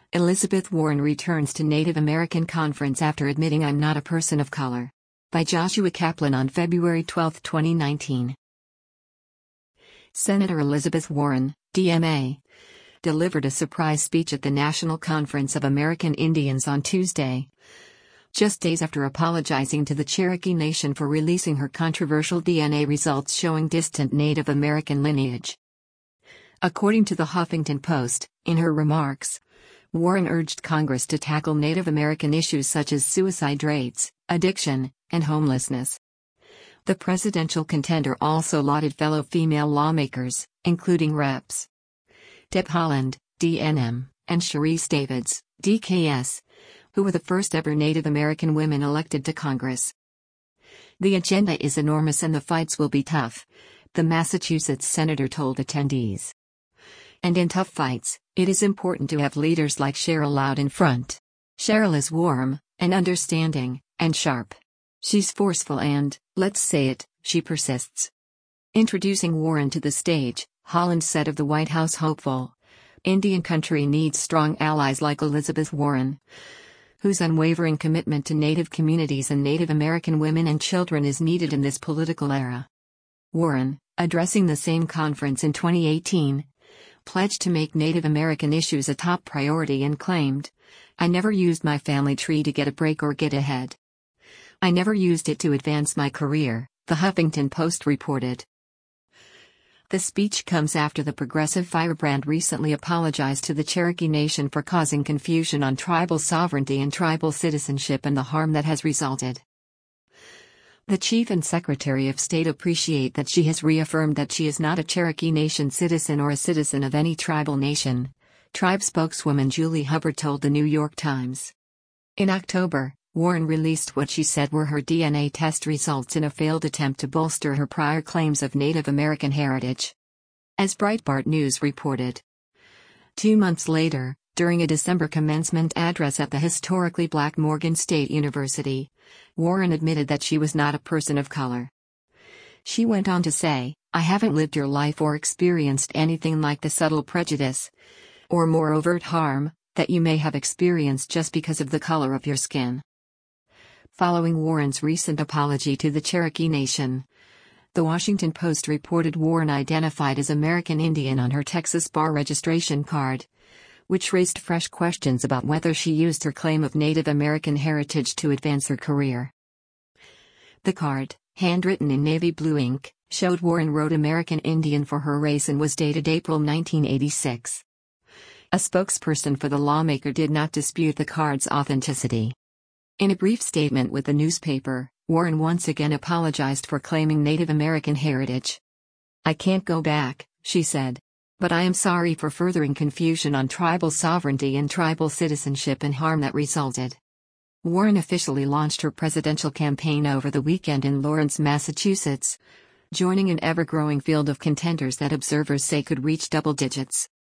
Elizabeth Warren returns to Native American conference after admitting I'm not a person of color. By Joshua Kaplan on February 12, 2019. Senator Elizabeth Warren, DMA, delivered a surprise speech at the National Conference of American Indians on Tuesday, just days after apologizing to the Cherokee Nation for releasing her controversial DNA results showing distant Native American lineage. According to the Huffington Post, in her remarks, Warren urged Congress to tackle Native American issues such as suicide rates, addiction, and homelessness. The presidential contender also lauded fellow female lawmakers, including Reps. Deb Haaland, DNM, and Sharice Davids, DKS, who were the first ever Native American women elected to Congress. The agenda is enormous and the fights will be tough, the Massachusetts senator told attendees. And in tough fights, it is important to have leaders like Cheryl out in front. Cheryl is warm, and understanding, and sharp. She's forceful and, let's say it, she persists. Introducing Warren to the stage, Haaland said of the White House hopeful, Indian country needs strong allies like Elizabeth Warren, whose unwavering commitment to Native communities and Native American women and children is needed in this political era. Warren, addressing the same conference in 2018, pledged to make Native American issues a top priority and claimed, I never used my family tree to get a break or get ahead. I never used it to advance my career, the Huffington Post reported. The speech comes after the progressive firebrand recently apologized to the Cherokee Nation for causing confusion on tribal sovereignty and tribal citizenship and the harm that has resulted. The Chief and Secretary of State appreciate that she has reaffirmed that she is not a Cherokee Nation citizen or a citizen of any tribal nation, tribe spokeswoman Julie Hubbard told the New York Times. In October, Warren released what she said were her DNA test results in a failed attempt to bolster her prior claims of Native American heritage. As Breitbart News reported. 2 months later, during a December commencement address at the historically black Morgan State University, Warren admitted that she was not a person of color. She went on to say, I haven't lived your life or experienced anything like the subtle prejudice, or more overt harm, that you may have experienced just because of the color of your skin. Following Warren's recent apology to the Cherokee Nation, The Washington Post reported Warren identified as American Indian on her Texas bar registration card, which raised fresh questions about whether she used her claim of Native American heritage to advance her career. The card, handwritten in navy blue ink, showed Warren wrote American Indian for her race and was dated April 1986. A spokesperson for the lawmaker did not dispute the card's authenticity. In a brief statement with the newspaper, Warren once again apologized for claiming Native American heritage. I can't go back, she said. But I am sorry for furthering confusion on tribal sovereignty and tribal citizenship and harm that resulted. Warren officially launched her presidential campaign over the weekend in Lawrence, Massachusetts, joining an ever-growing field of contenders that observers say could reach double digits.